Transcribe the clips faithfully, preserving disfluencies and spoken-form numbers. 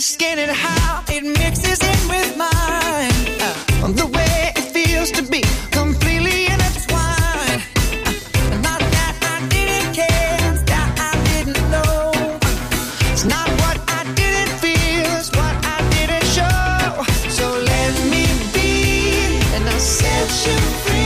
skin and how it mixes in with mine. Uh, the way it feels to be completely intertwined. Uh, not that I didn't care, it's that I didn't know. Uh, it's not what I didn't feel, it's what I didn't show. So let me be, and I'll set you free.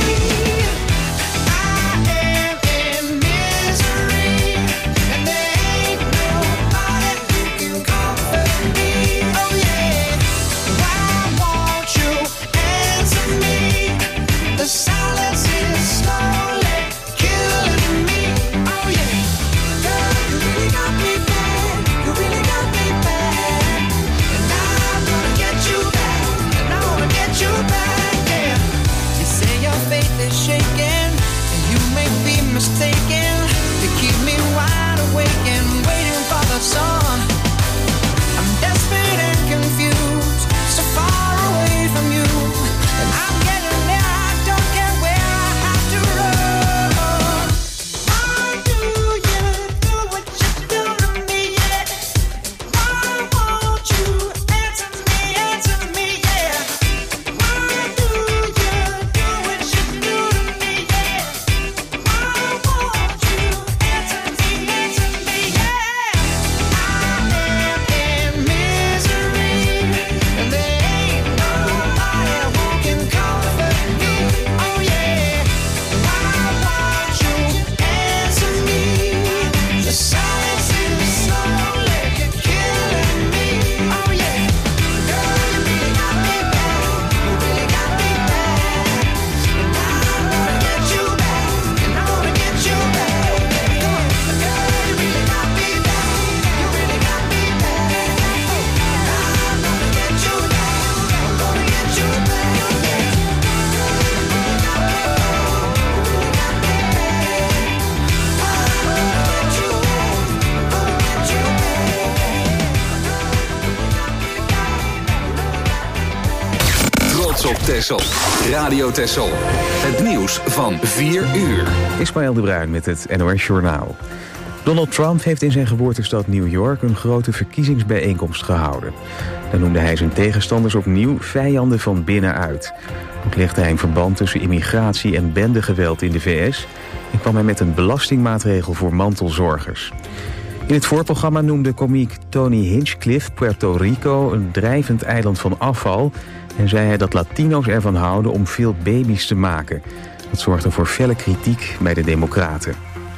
Texel. Radio Texel. Het nieuws van vier uur. Ismaël de Bruin met het N O S Journaal. Donald Trump heeft in zijn geboortestad New York een grote verkiezingsbijeenkomst gehouden. Daar noemde hij zijn tegenstanders opnieuw vijanden van binnenuit. Ook legde hij een verband tussen immigratie en bendegeweld in de V S... en kwam hij met een belastingmaatregel voor mantelzorgers. In het voorprogramma noemde komiek Tony Hinchcliffe Puerto Rico een drijvend eiland van afval... en zei hij dat Latino's ervan houden om veel baby's te maken. Dat zorgde voor felle kritiek bij de Democraten.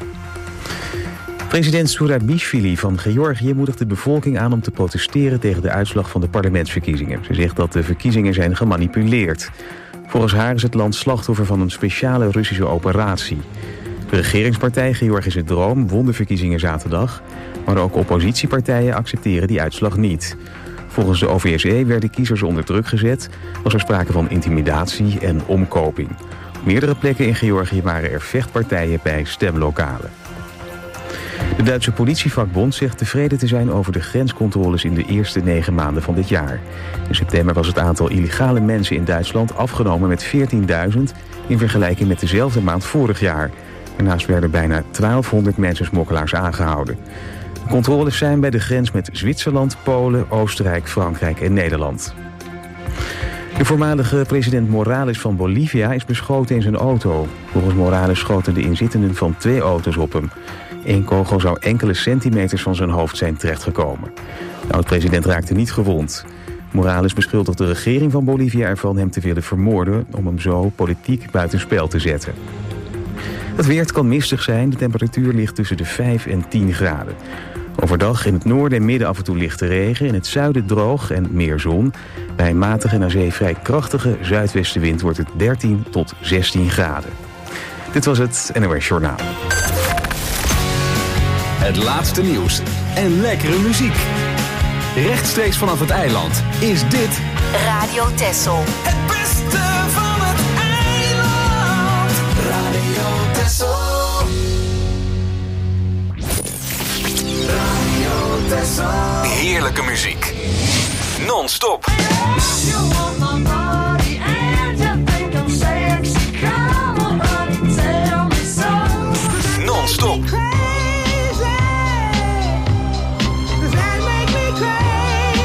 President Zurabishvili van Georgië moedigt de bevolking aan om te protesteren tegen de uitslag van de parlementsverkiezingen. Ze zegt dat de verkiezingen zijn gemanipuleerd. Volgens haar is het land slachtoffer van een speciale Russische operatie. De regeringspartij Georgische Droom won de verkiezingen zaterdag, maar ook oppositiepartijen accepteren die uitslag niet. Volgens de O V S E werden kiezers onder druk gezet, was er sprake van intimidatie en omkoping. Op meerdere plekken in Georgië waren er vechtpartijen bij stemlokalen. De Duitse politievakbond zegt tevreden te zijn over de grenscontroles in de eerste negen maanden van dit jaar. In september was het aantal illegale mensen in Duitsland afgenomen met veertienduizend in vergelijking met dezelfde maand vorig jaar. Daarnaast werden bijna twaalfhonderd mensensmokkelaars aangehouden. De controles zijn bij de grens met Zwitserland, Polen, Oostenrijk, Frankrijk en Nederland. De voormalige president Morales van Bolivia is beschoten in zijn auto. Volgens Morales schoten de inzittenden van twee auto's op hem. Eén kogel zou enkele centimeters van zijn hoofd zijn terechtgekomen. De oud-president raakte niet gewond. Morales beschuldigt de regering van Bolivia ervan hem te willen vermoorden om hem zo politiek buitenspel te zetten. Het weer kan mistig zijn, de temperatuur ligt tussen de vijf en tien graden. Overdag in het noorden en midden af en toe lichte regen, in het zuiden droog en meer zon. Bij een matige en aan zee vrij krachtige zuidwestenwind wordt het dertien tot zestien graden. Dit was het N O S Journaal. Het laatste nieuws en lekkere muziek. Rechtstreeks vanaf het eiland is dit Radio Texel. Het beste van het eiland. Radio Texel. Radio Texel. Heerlijke muziek. Non-stop. Non-stop.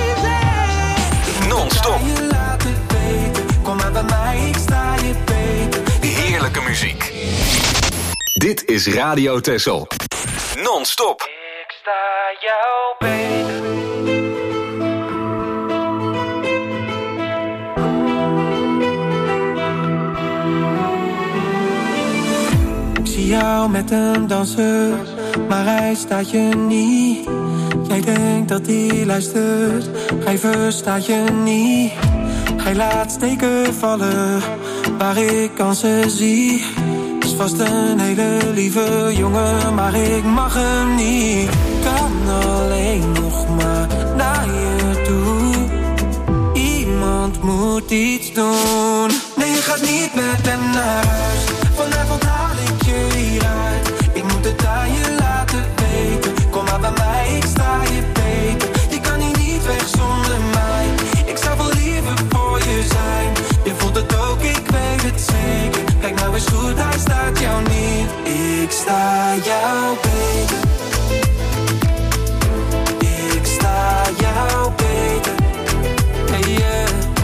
muziek. Dit is Radio Texel. Non-stop. Ik sta jou beter. Ik zie jou met hem dansen, maar hij staat je niet. Jij denkt dat hij luistert, hij verstaat je niet. Hij laat steken vallen, waar ik kansen zie. Is vast een hele lieve jongen, maar ik mag hem niet. Kan alleen nog maar naar je toe. Iemand moet iets doen. Nee, je gaat niet met hem naar huis. Vanavond haal ik je hieruit. Ik moet het aan je laten weten. Kom maar bij mij, ik sta je beter. Je kan hier niet weg zonder mij. Ik zou wel liever voor je zijn. Je voelt het ook, ik weet het zeker. Kijk nou eens goed, hij staat jou niet. Ik sta jou beter. Ik sta jou beter. Hey yeah.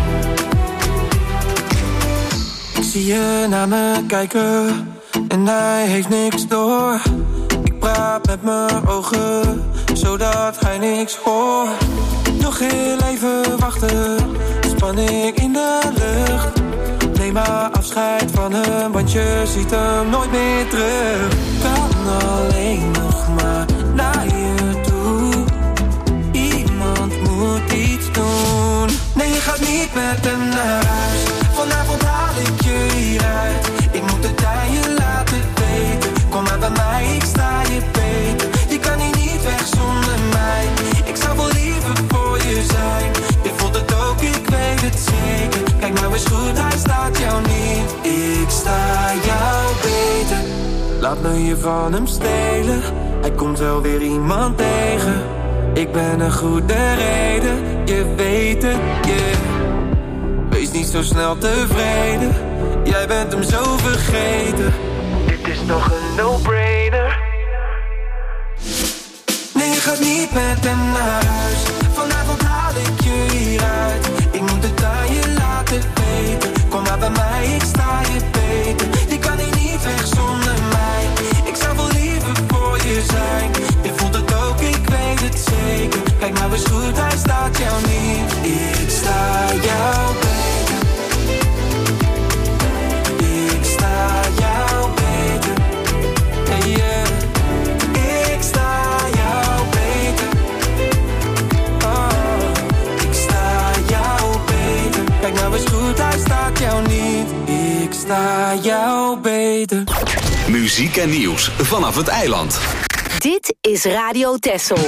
Ik zie je naar me kijken en hij heeft niks door. Ik praat met mijn ogen, zodat hij niks hoort. Nog heel even wachten, spanning in de lucht. Neem maar afscheid van hem, want je ziet hem nooit meer terug. Kan alleen nog maar naar je toe. Iemand moet iets doen. Nee, je gaat niet met hem naar huis. Vanavond haal ik je hieruit. Ik moet het aan je laten weten. Kom maar bij mij, ik sta je beter. Je kan hier niet weg zonder mij. Ik zou wel liever voor je zijn. Je voelt het ook, ik weet het zeker. Kijk nou eens goed, hij staat jou niet. Ik sta jou beter. Laat me je van hem stelen. Hij komt wel weer iemand tegen. Ik ben een goede reden. Je weet het, yeah. Wees niet zo snel tevreden. Jij bent hem zo vergeten. Dit is nog een no-brainer. Nee, je gaat niet met hem naar huis. Vanavond haal ik je hieruit. Ik moet het aan je laten weten. Kom maar bij mij, ik sta je beter. Je kan hier niet weg zonder mij. Ik zou wel liever voor je zijn. Je voelt het ook, ik weet het zeker. Kijk nou eens goed, hij staat jou niet. Ik sta jou beter. Ik sta jou beter. Hey yeah. Ik sta jou beter. Oh, ik sta jou beter. Kijk nou eens goed, hij staat jou niet. Ik sta jou beter. Muziek en nieuws vanaf het eiland. Dit is Radio Texel.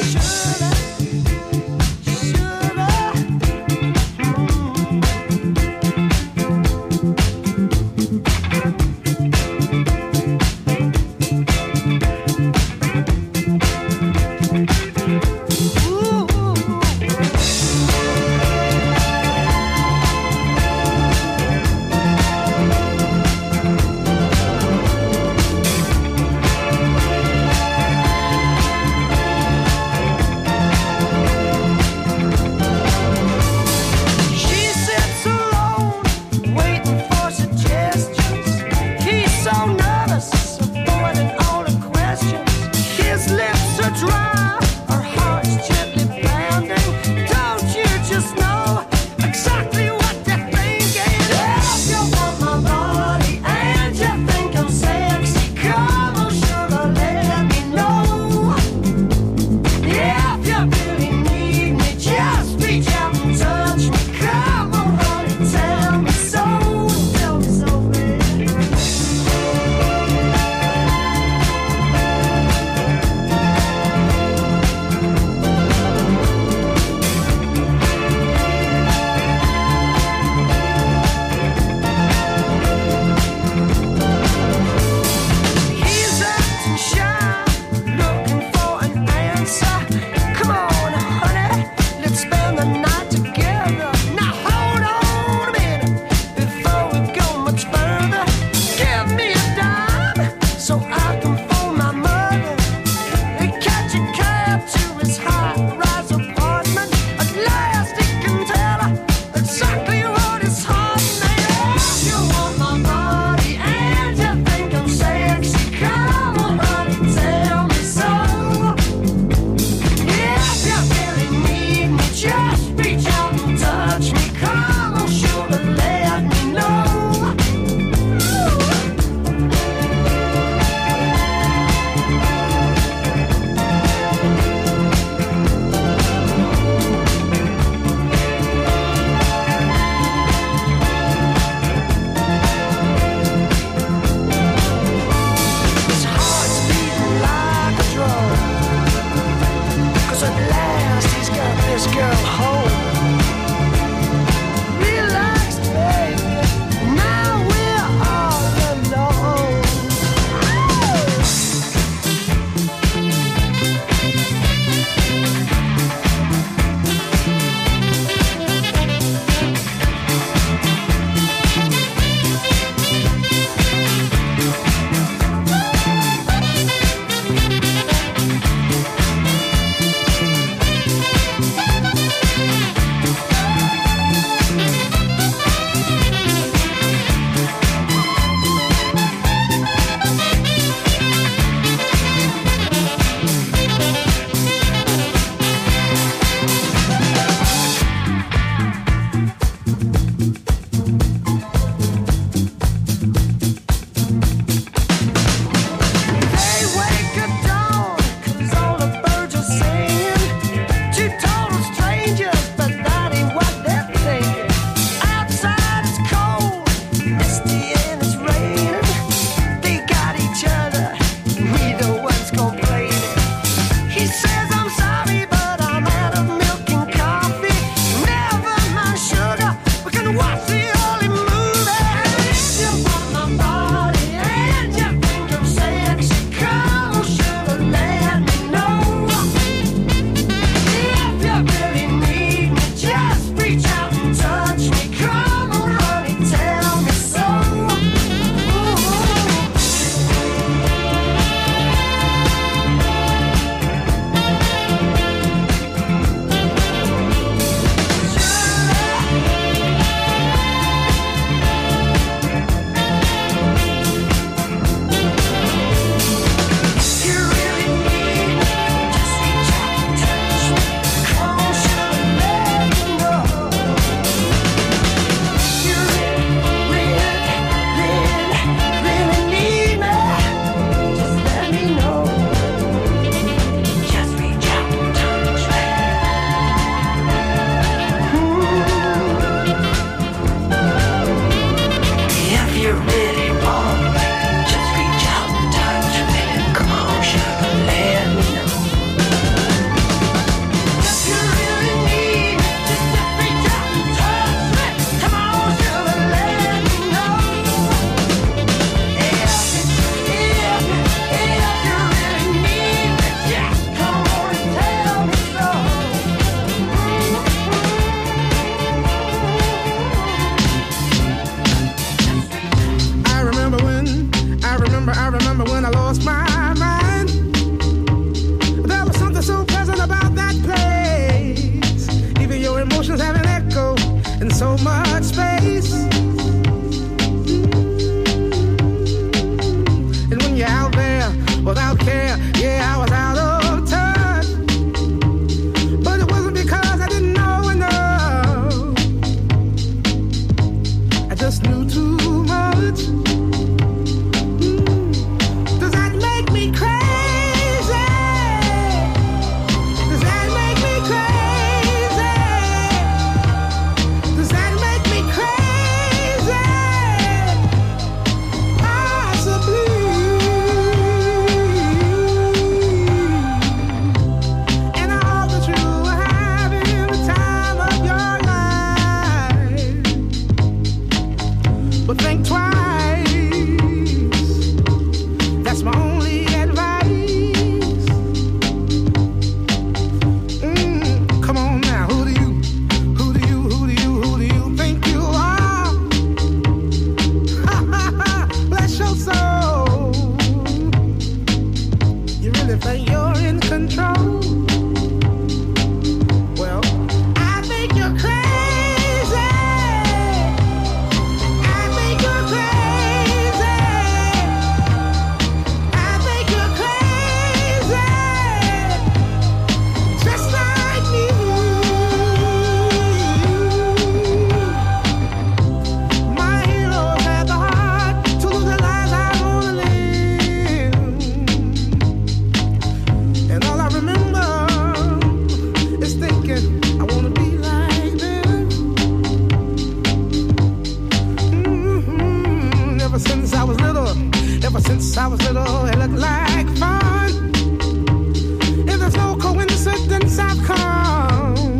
ever since I was little, it looked like fun. If there's no coincidence, I've come,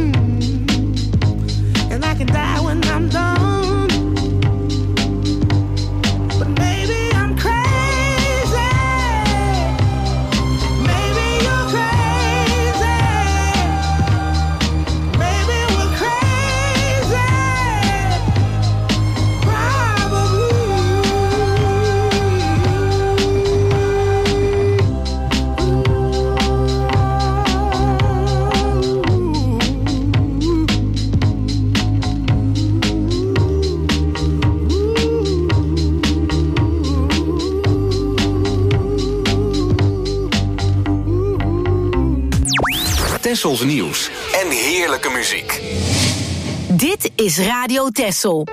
and I can die when I'm done. But maybe I'm crazy. Maybe you're crazy. Maybe we're crazy. Probably. Tessels nieuws en heerlijke muziek. Dit is Radio Tessel.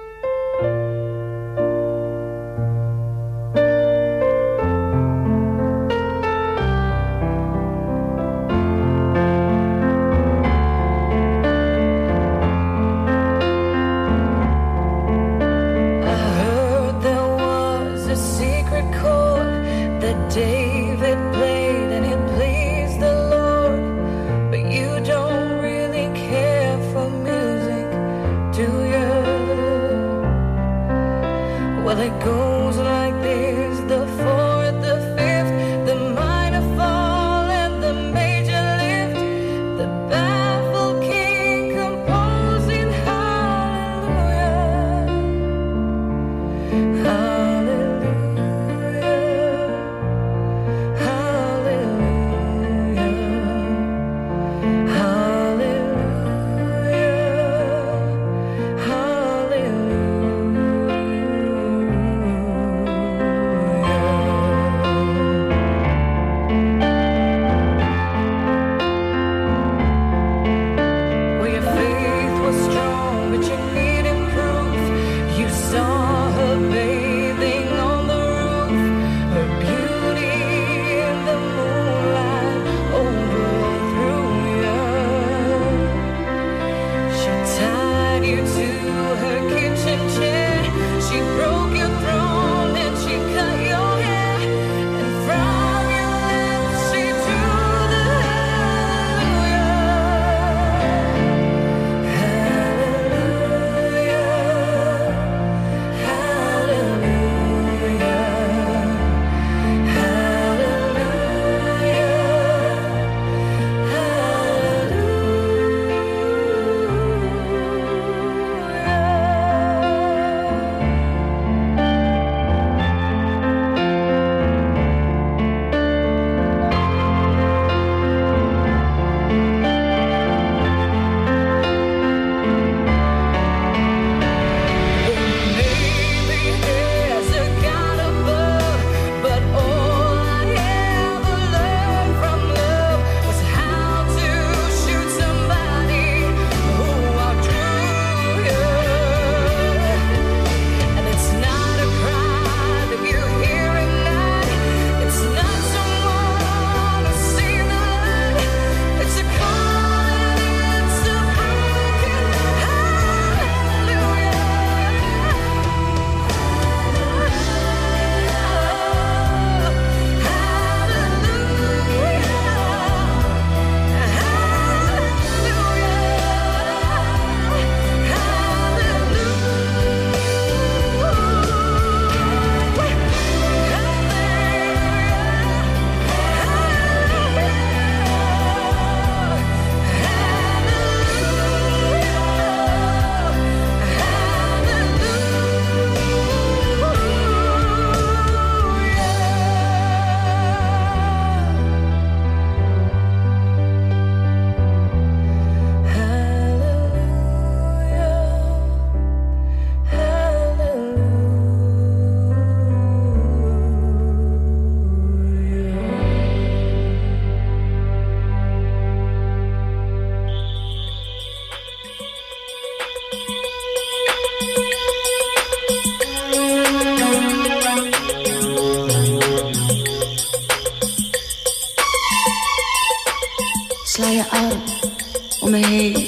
Sla je arm om me heen.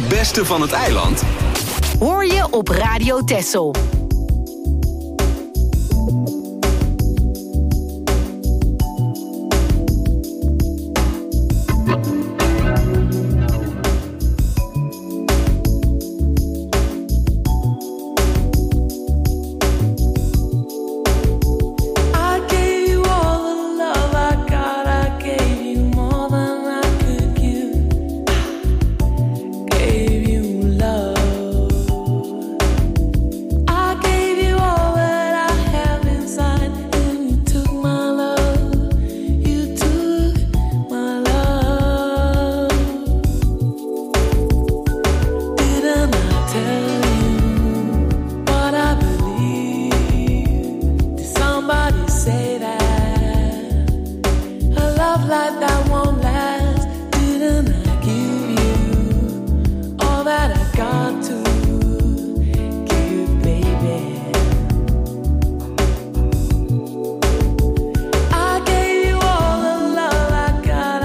Het beste van het eiland hoor je op Radio Texel.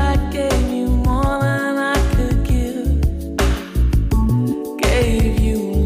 Gave you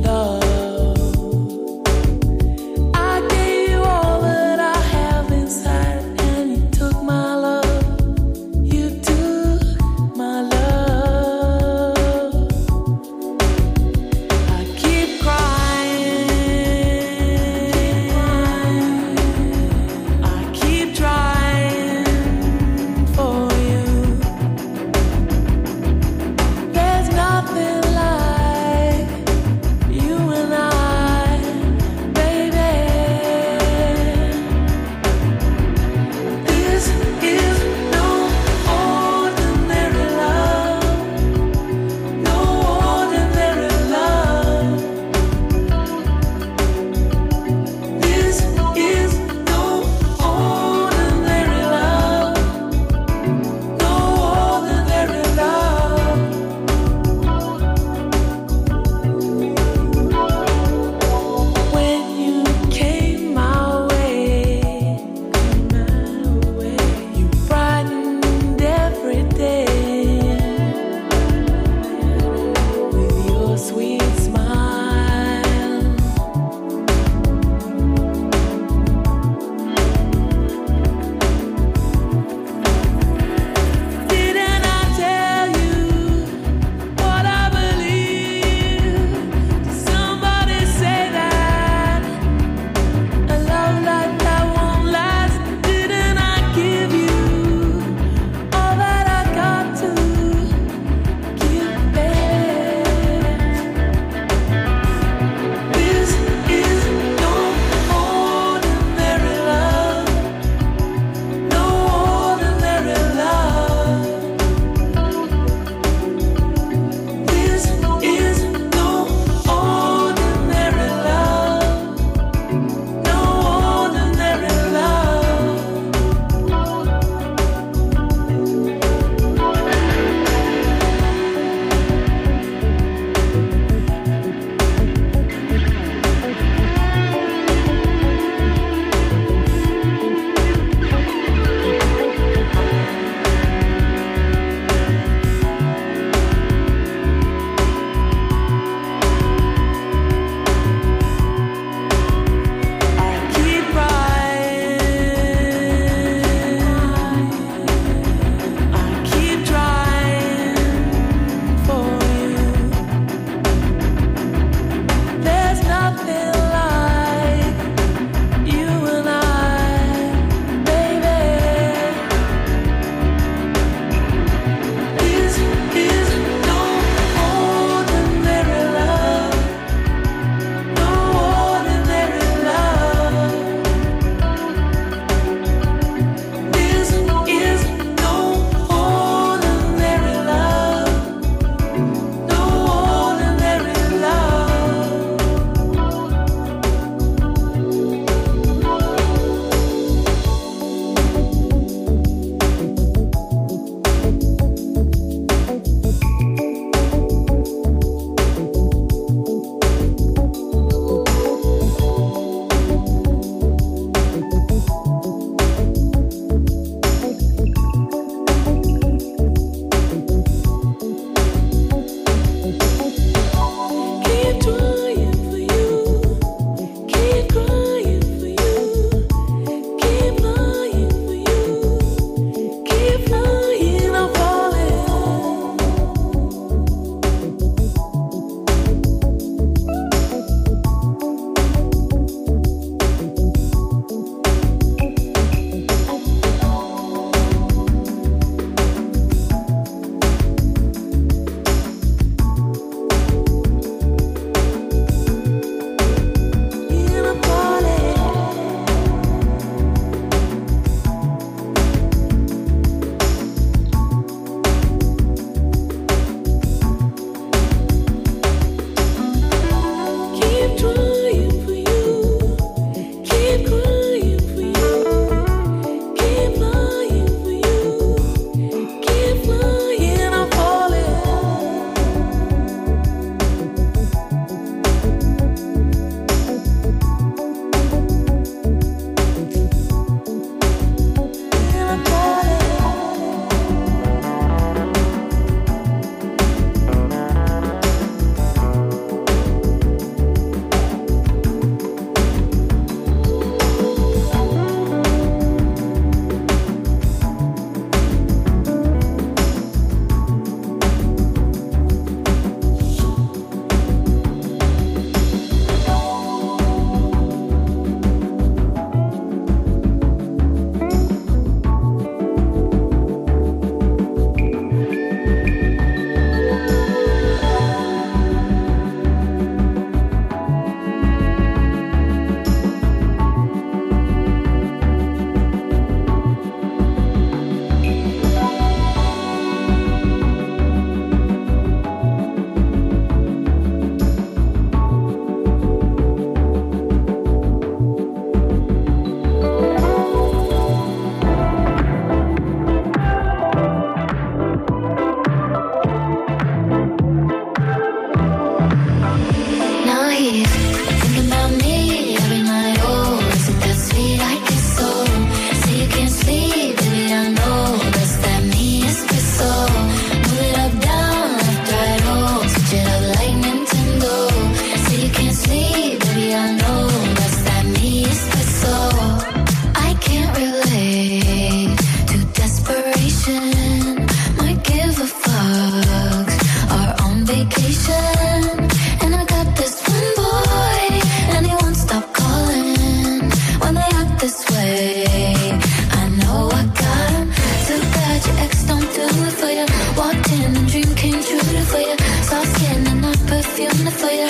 falling. And I got this one boy, and he won't stop calling. When they act this way, I know I got him. Too bad your ex don't do it for you. Walked in and dream came true for you. Soft skin and not perfume for you.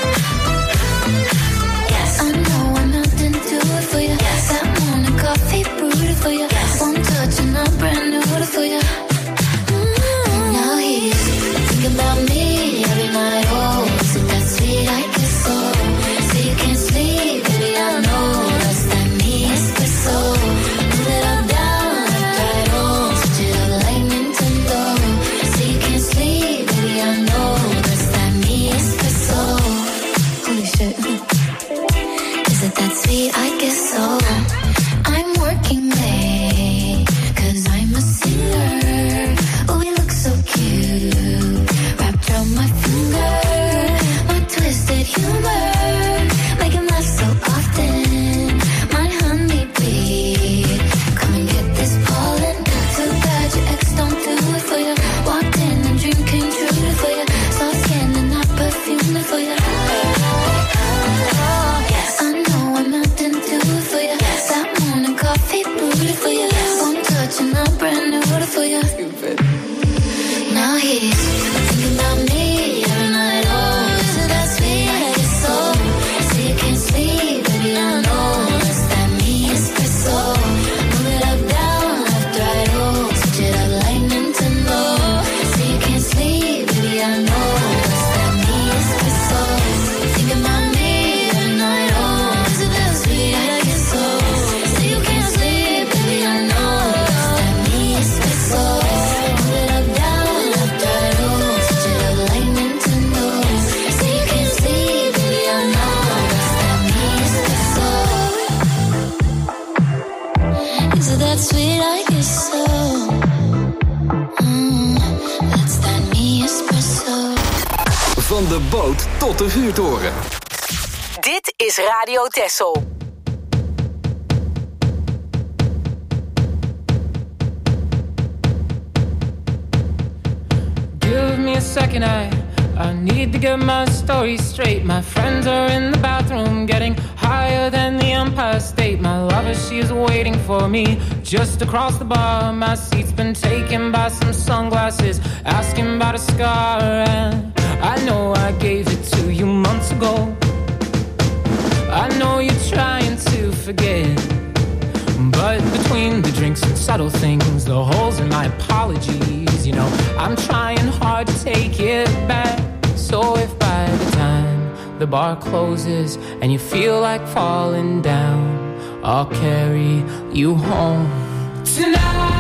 Yes, I know I'm out and do it for you. Yes, that morning coffee brewed it for you. Yes, one touch and I'm brand new for you. Mm-hmm. Now he's thinking about me every night. Oh, is it that sweet? I guess so. Say you can't sleep, baby, I know. That's that me espresso. Move it up, down, left, right, oh. Switch it up like Nintendo. Say you can't sleep, baby, I know. That's that me espresso. Holy shit. Is it that sweet? I guess so. I'm working late, cause I'm a singer. Oh, you look so cute, wrapped around my finger. My twisted humor, make him laugh so often. My honeybee, come and get this pollen. Too bad your ex don't do it for you. Walked in and dream came true for you. Soft skin and not perfume for you. Yes, I know I'm out and do it for you. That morning coffee brewed for you. One touch and I'm brand new for you. Stupid. Now he's thinking about me every night. Oh, is it that sweet? I guess so. Say you can't sleep, baby, I know. That's that me espresso. Move it up, down, left, right, oh. Switch it up like Nintendo. Say you can't sleep, baby, I know. That's that me espresso. Thinking about me every night. Oh, is it that sweet? I guess so. Say you can't sleep, baby, I know. That's that me espresso. Move it up, down, left, right, oh. Switch it up like Nintendo. Say you can't sleep, baby, I know. That's that me espresso. Is it that sweet? I guess so. Mm, that's that me espresso. Van de boot tot de vuurtoren. Dit is Radio Texel. Give me a second, I, I need to get my story straight. My friends are in the bathroom getting higher than the Empire State. My lover, she is waiting for me just across the bar. My seat's been taken by some sunglasses, asking about a scar. And I know I gave it to you months ago. I know you're trying to forget, but between the drinks and subtle things, the holes in my apologies, you know, I'm trying hard to take it back. So if by the time the bar closes and you feel like falling down, I'll carry you home tonight.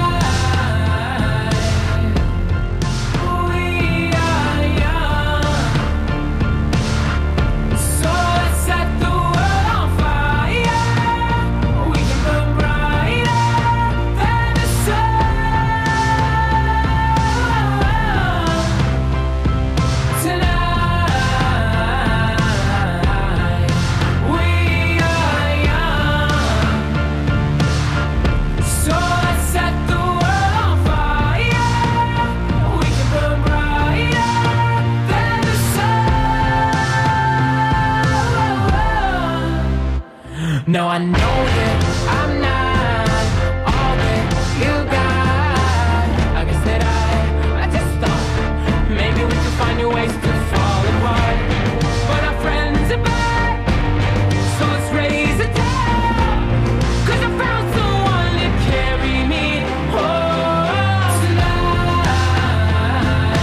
No, I know that I'm not all that you got. I guess that I, I just thought maybe we could find new ways to fall apart. But our friends are back, so let's raise a toast. 'Cause I found someone to carry me home tonight.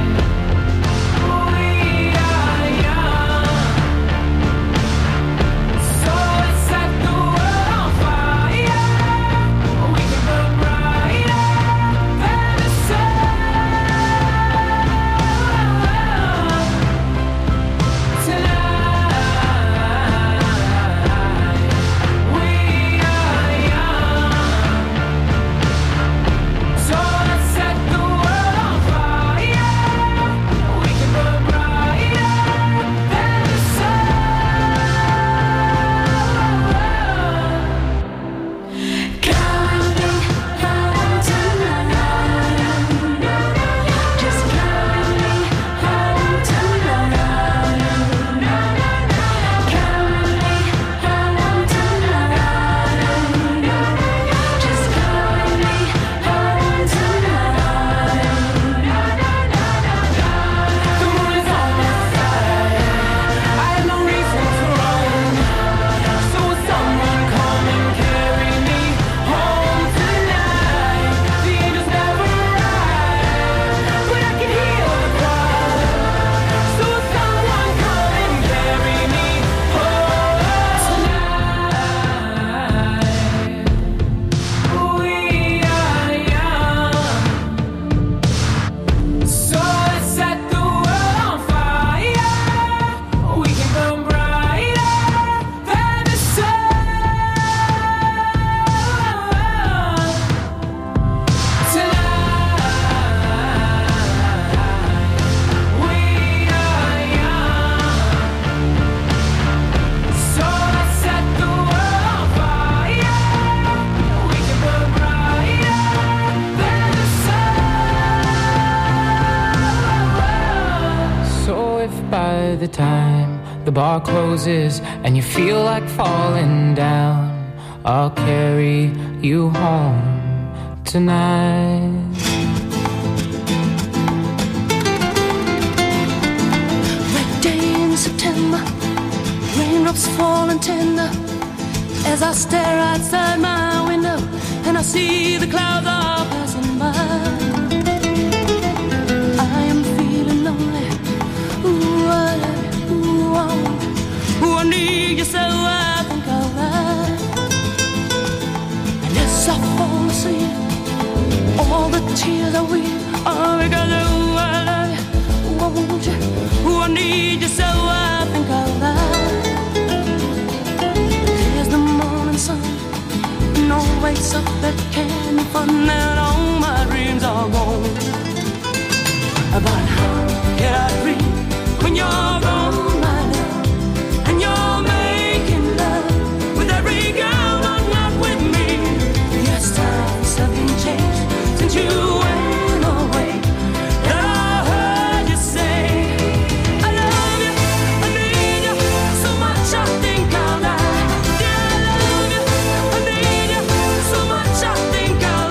We are young, so let's set the world on fire. by the time the bar closes and you feel like falling down, I'll carry you home tonight. Red day in September, raindrops falling tender as I stare outside my window and I see the clouds are passing by. I am feeling lonely. Ooh, I love you. Ooh, I want you. Ooh, I need you so I think I'll lie. And as I fall asleep, all the tears I weep are because ooh, I love you. Ooh, I want you. Ooh, I need you so I think I'll lie. There's the morning sun, no wakes up that candy fun, and all my dreams are gone. But how can I dream when you're gone, my love, and you're making love with every girl, but not with me? Yes, times have been changed since you went away. And I heard you say, I love you, I need you so much I think I'll die. Yeah, I love you, I need you so much I think I'll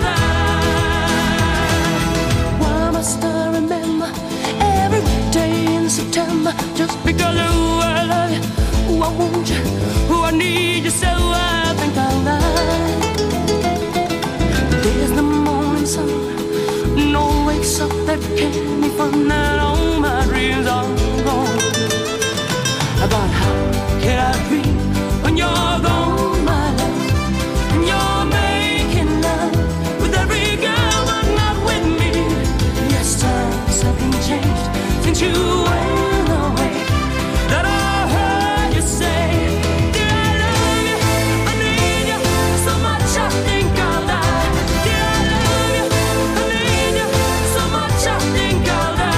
die. Why must I remember every day in September just because ooh, I love you, ooh, I want you, ooh, I need you so I think I'll die. There's the morning sun, no wakes up that candy fun, and all my dreams are gone. About how can I dream when you're gone, my love, and you're making love with every girl but not with me? Yes, times have been changed since you went away. That I heard you say, dear, I love you, I need you so much I think I'll die. Dear, I love you, I need you so much I think I'll die.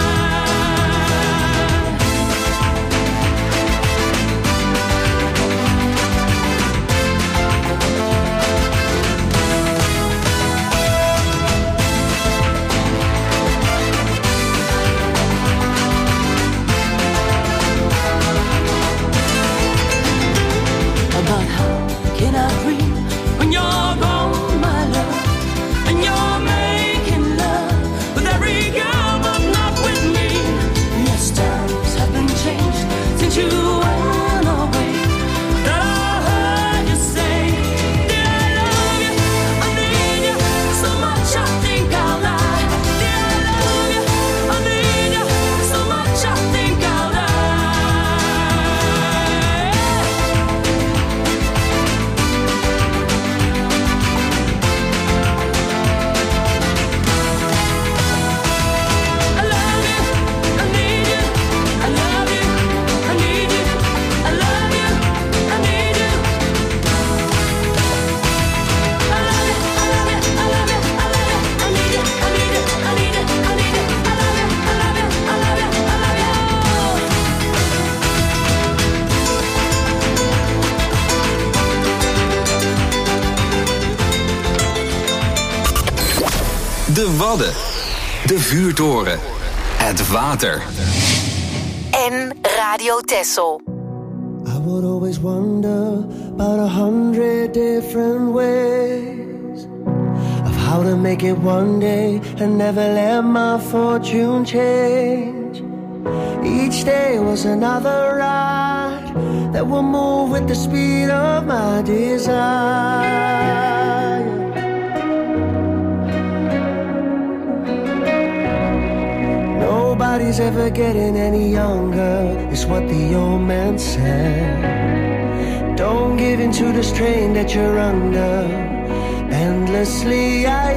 About how can I dream when you're gone, my love, and you're making love with every girl but not with me? Yes, times have been changed since you went away. That I heard you say, dear, I love you, I need you so much I think I'll lie. Dear, I love you, I need you so much I think I'll die. I love you, I need you, I love you, I need you, I love you, I need you. I love you, I love you, I love you, I love you, I need you, I need you, I need you, I need you. I love you, I love you, I love you, I love you. De Wadden. De vuurtoren. Het water. En Radio Texel. I would always wonder about a hundred different ways of how to make it one day and never let my fortune change. Each day was another ride that will move with the speed of my desire. Nobody's ever getting any younger, is what the old man said. Don't give in to the strain that you're under. Endlessly I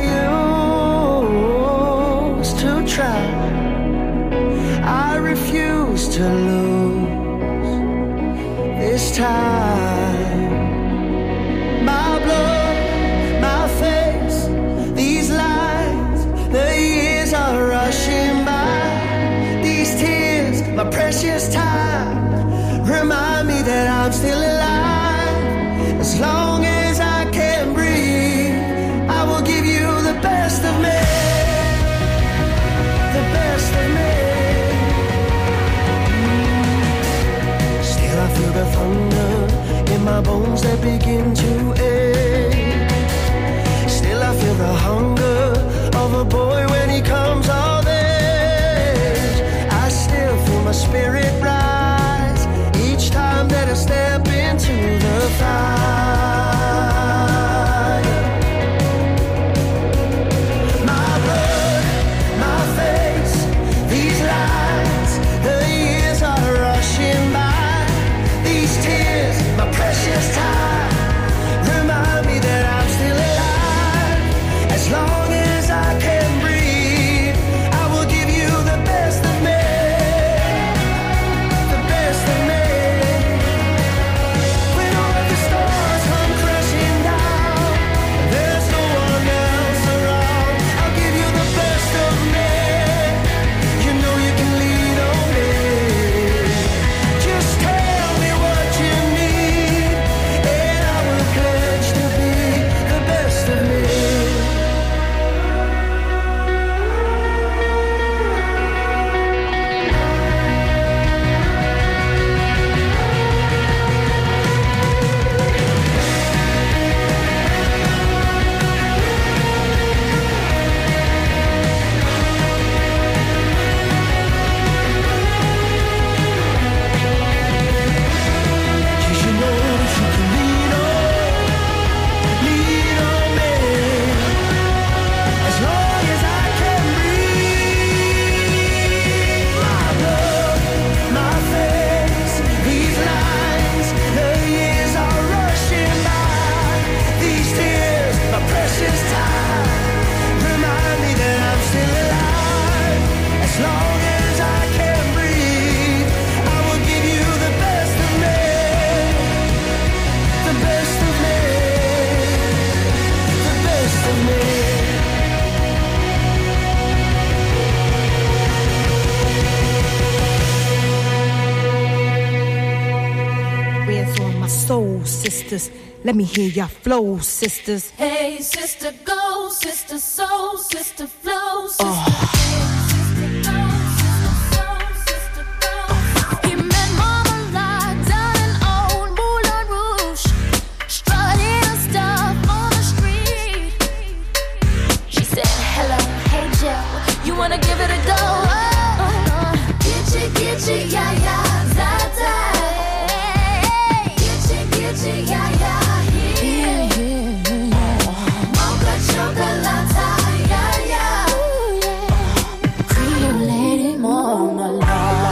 used to try, I refuse to lose this time. My blood, my face, these lines, the years are rushing by. These tears, my precious time, remind me that I'm still alive. As long as I can breathe, I will give you the best of me, the best of me. bones that begin to ache. Still I feel the hunger of a boy when he comes of age. I still feel my spirit rise each time that I step into the fire. My blood, my face, these lines, the years are rushing by. These tears, my precious time, remind me that I'm still alive. As long as I can breathe, I will give you the best of me, the best of me. When all of the stars come crashing down, there's no one else around. I'll give you the best of me. You know you can lean on me. Just tell me what you need, and I will pledge to be the best of me. Cause you know that you can lean on, lean on me. As long as I can breathe. My blood, my face, these lines, the years are rushing by. These tears, my precious time, remind me that I'm still alive. As long as I can breathe, I will give you the best of me, the best of me, the best of me. Where's all my soul sisters? Let me hear your flow, sisters. Hey, sister, go, sister, soul, sister, flow, sister. Oh. He met Mama Lot down in old Moulin Rouge, strutting her stuff on the street. She said, hello, hey Joe, you wanna give it a go? Oh, Gitchy, gitchy, yeah, yeah, za-za. Gitchy, gitchy, yeah, yeah, yeah. Mocha chocolate, yeah, yeah. Creole lady, Mama Lot.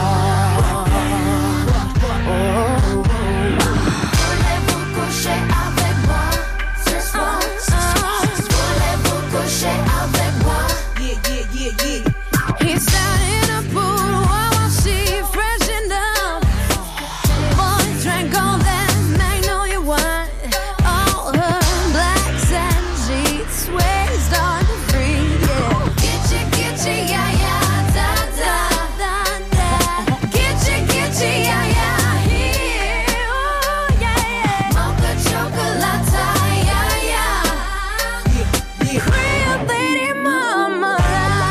Voulez-vous coucher avec moi ce soir? Voulez-vous coucher avec moi? Yeah, yeah, yeah, yeah. He sat in a pool while she freshened up. Boy drank all that magnolia wine. All her blacks and sheets swayed on the free. Yeah. Gitchy, gitchy, yeah, yeah, da, da, da, da. Gitchy, gitchy, yeah, yeah, here. Oh, yeah, yeah. Mocha chocolate, yeah, yeah. Creole lady, Mama Lot.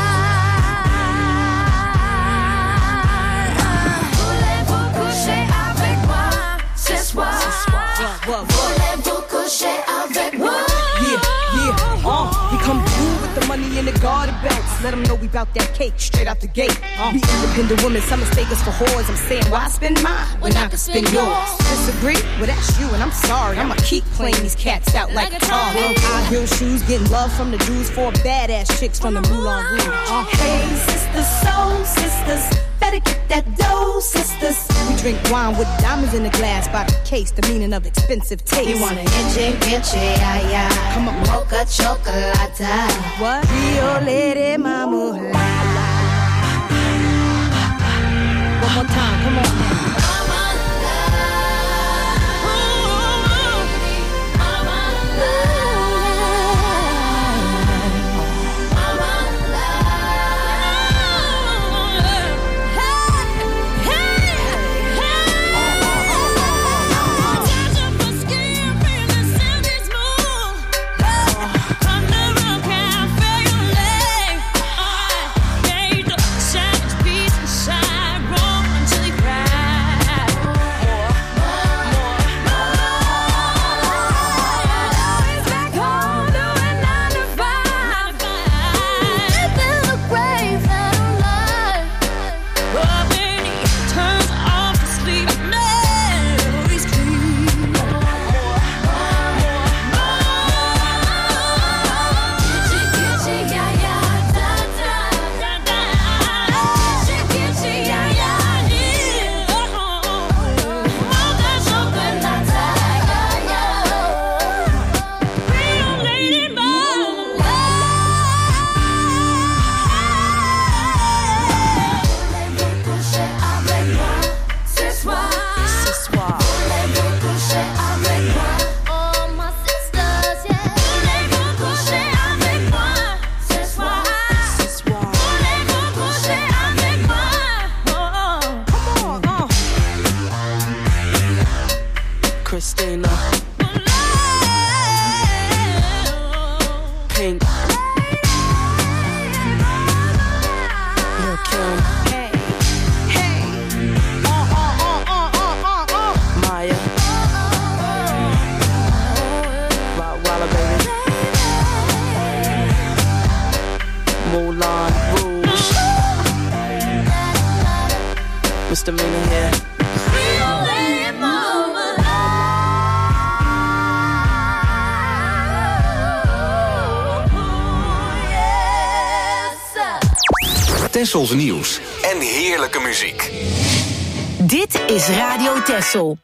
Voulez-vous coucher avec moi ce soir? Voulez-vous coucher avec moi? Yeah, yeah, uh, he come through with the money in the garden bags. Let him know we bout that cake straight out the gate. Uh, we independent women, some mistake us for whores. I'm saying, why spend mine when I can spend yours? Disagree? Well, that's you, and I'm sorry. I'ma keep playing these cats out like a tar. High heel shoes, getting love from the Jews, four badass chicks from the Moulin Rouge. Uh, Hey, sisters, soul sisters, better get that dough, sisters. we drink wine with diamonds in the glass by the case, the meaning of expensive taste. You want an inche, inche, yeah, yeah. Come on, Mocha chocolate. what? Rio Lady Mama Lot. One more time, come on now. Mama Lot. Mama Lot. Mama Lot. Hey, hey, hey. Touch up my skin, feel the silky smooth. Come to Rock Cafe, your leg. Yeah, you the savage beast inside, roll until you cry. Christina, Pink, Lil' Kim, Hey, hey, uh, uh, uh, uh, uh, uh, uh. Maya, Rottweiler baby, Moulin Rouge, Misdemeanor here. Tessels nieuws en heerlijke muziek. Dit is Radio Tessel.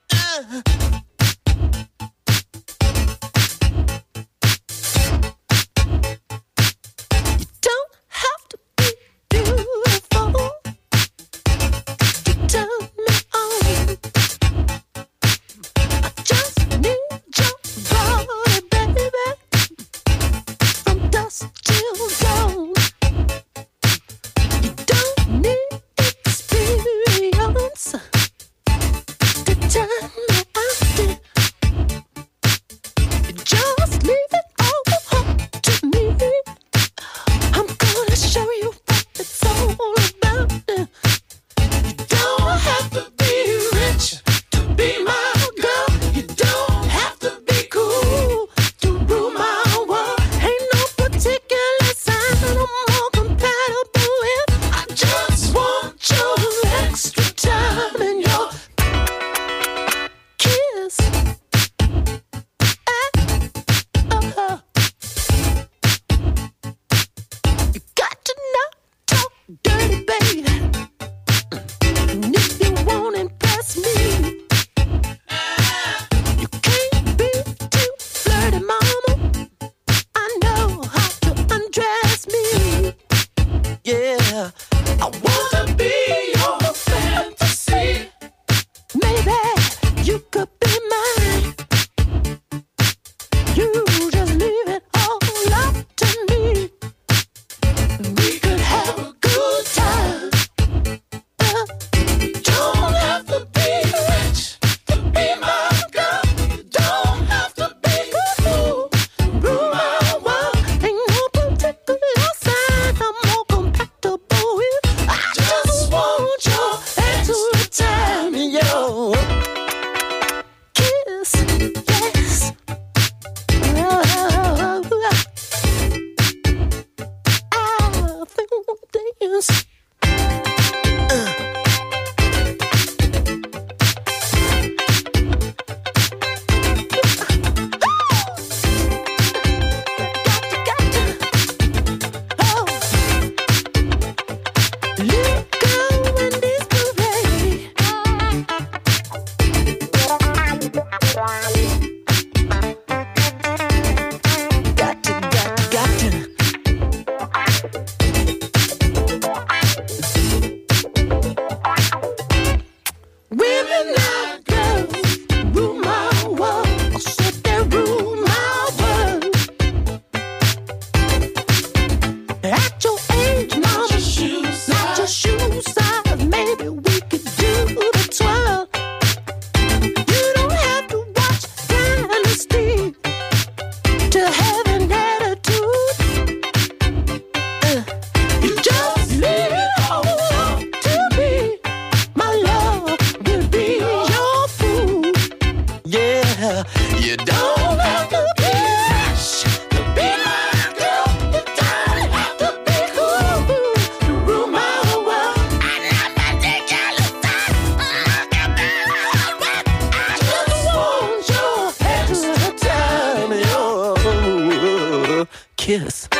Kiss.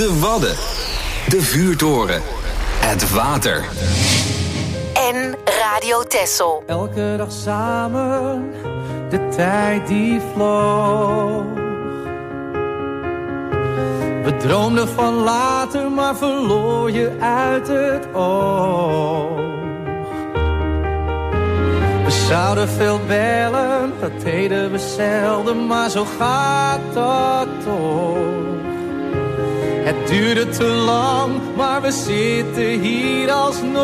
De Wadden. De Vuurtoren. Het water. En Radio Texel. Elke dag samen, de tijd die vloog. We droomden van later, maar verloor je uit het oog. We zouden veel bellen, dat deden we zelden, maar zo gaat dat toch. Het duurde te lang, maar we zitten hier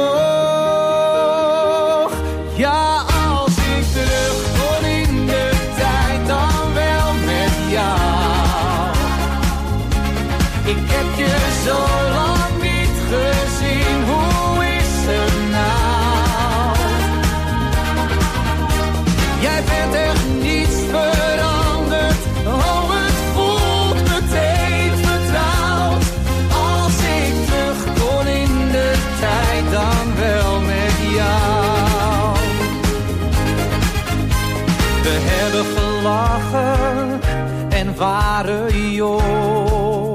alsnog. Ja, als ik terug kon in de tijd, dan wel met jou. Ik heb je zo lang niet gezien, hoe is het nou? Jij bent echt niets veranderd, oh het voelt meteen vertrouwd. Als ik terug kon in de tijd, dan wel met jou. We hebben gelachen en waren jong.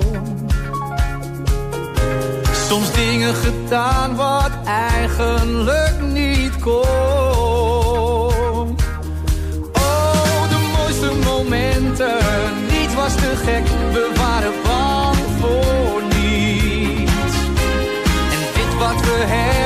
Soms dingen gedaan wat eigenlijk niet kon. Oh, de mooiste momenten, niets was te gek, we waren bang voor niets. En dit wat we hebben